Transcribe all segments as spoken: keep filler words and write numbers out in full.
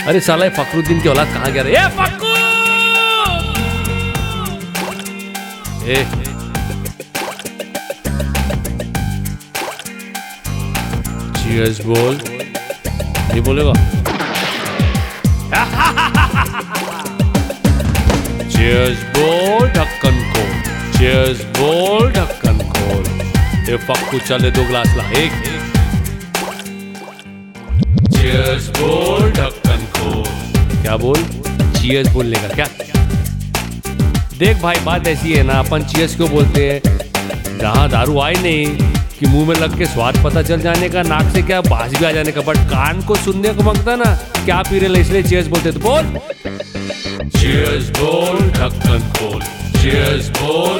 अरे साला फखरुद्दीन की औलाद कहाँ गया रे? ए फक्कू! ए चीयर्स बोल। नहीं बोलेगा? चीयर्स बोल ढक्कन खोल। चीयर्स बोल ढक्कन खोल। ये फक्कू चले दो गिलास ला। एक चीयर्स बोल ढक्कन खोल। क्या बोल? चीयर्स बोलने का क्या? देख भाई बात ऐसी है ना, अपन चीयर्स क्यों बोलते हैं? जहाँ दारू आई नहीं कि मुंह में लग के स्वाद पता चल जाने का, नाक से क्या बास भी आ जाने का, बट कान को सुनने को मांगता ना क्या पी रहे, इसलिए चीयर्स बोलते। तो बोल चीयर्स बोल ढक्कन खोल। चीयर्स बोल।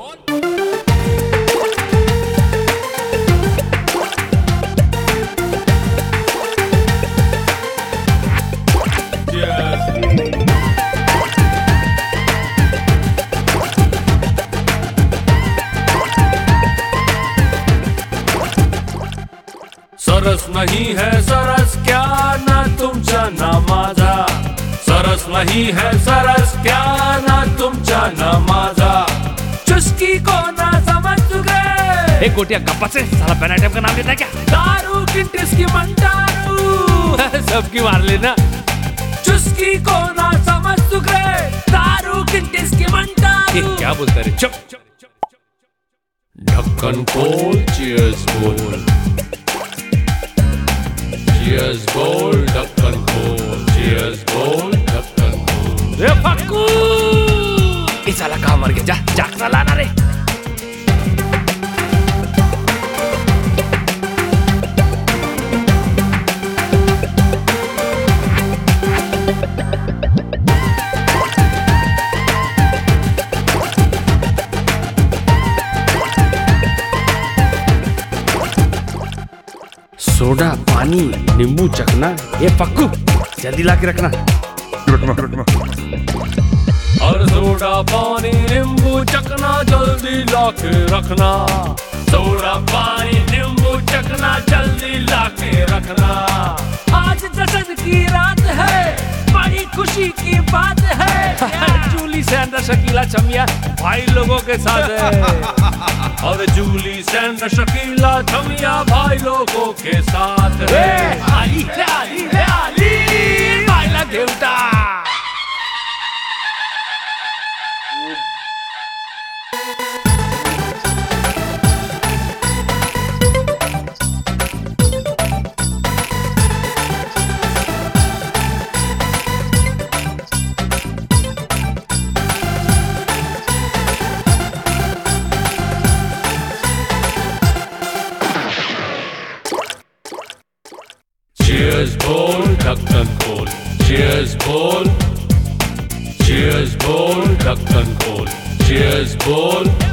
सरस नहीं है सरस क्या ना तुमचा ना माझा। सरस नहीं है सरस क्या ना तुमचा ना माझा। चुस्की को ना समझ गए। एक गोटिया गप्पा से साला बैन आइटम का नाम लेता है क्या? दारू किंटिस की मंटारू सबकी मार लेना। चुस्की को ना समझ गए। दारू किंटिस की मंटारू। क्या बोलता रे? चुप। ढक्कन खोल। चीयर्स बोल। चीयर्स बोल ढक्कन खोल। चीयर्स बोल ढक्कन खोल। रे फक्कू! इस साला कहाँ मर गया? जा जाग साला ना रे। सोडा पानी नींबू चखना। ये फक्कू जल्दी ला के रखना। रखना रखना। और सोडा पानी नींबू चखना जल्दी ला के रखना। सोडा पानी नींबू चखना जल्दी ला के रखना। आज जश्न की रात है, बड़ी खुशी की बात है। जूली सैंडर शकीला छमिया भाई लोगों के साथ है। और जूली सैंडर शकीला छमिया भाई लोगों के साथ है। आली आली आली बाइला देवता। Cheers बोल ढक्कन खोल। Cheers बोल। Cheers बोल ढक्कन खोल। Cheers बोल।